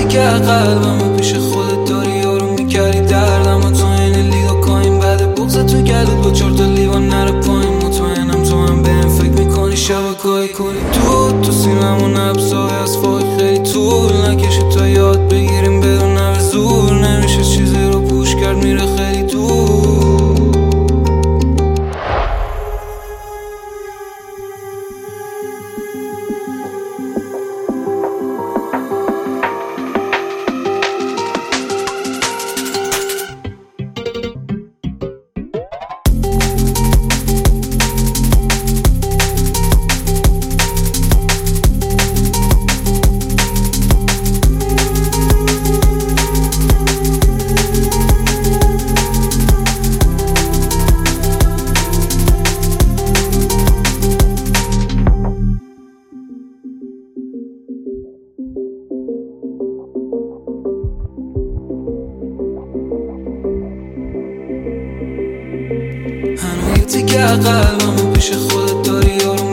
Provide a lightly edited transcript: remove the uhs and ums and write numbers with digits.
تیکه قلبمو پیش خودت داری یارو میکردی دردم و تو این لیگا کاین بعد بغض تو گلود با 4 تا لیوان نره پایین. مطمئنم تو هم بهم فکر میکنی شبکه‌ای کنی تو سینمو نبضای از فاک خیلی طول نکشه تا یاد بگیریم بدون نوه زور نمیشه چیزی رو پوش کرد میره خیلی دور. هنوز یه تیکه قلبمو پیش خودت داری یارو